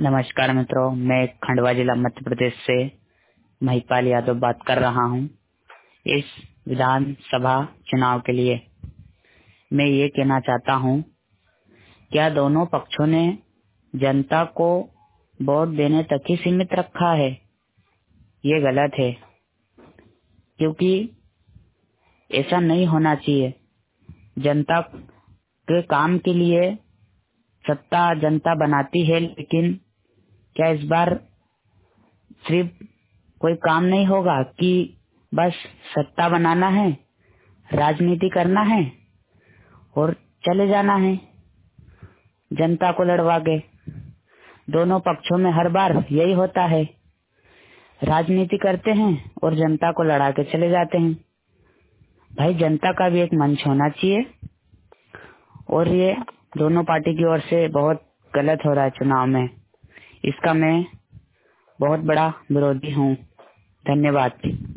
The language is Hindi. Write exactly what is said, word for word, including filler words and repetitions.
नमस्कार मित्रों, मैं खंडवा जिला मध्य प्रदेश से महिपाल यादव बात कर रहा हूं। इस विधानसभा चुनाव के लिए मैं ये कहना चाहता हूं, क्या दोनों पक्षों ने जनता को वोट देने तक ही सीमित रखा है? ये गलत है, क्योंकि ऐसा नहीं होना चाहिए। जनता के काम के लिए सत्ता जनता बनाती है, लेकिन क्या इस बार सिर्फ कोई काम नहीं होगा कि बस सत्ता बनाना है, राजनीति करना है और चले जाना है जनता को लड़वा के। दोनों पक्षों में हर बार यही होता है, राजनीति करते हैं और जनता को लड़ा के चले जाते हैं। भाई, जनता का भी एक मंच होना चाहिए, और ये दोनों पार्टी की ओर से बहुत गलत हो रहा है चुनाव में। इसका मैं बहुत बड़ा विरोधी हूँ। धन्यवाद।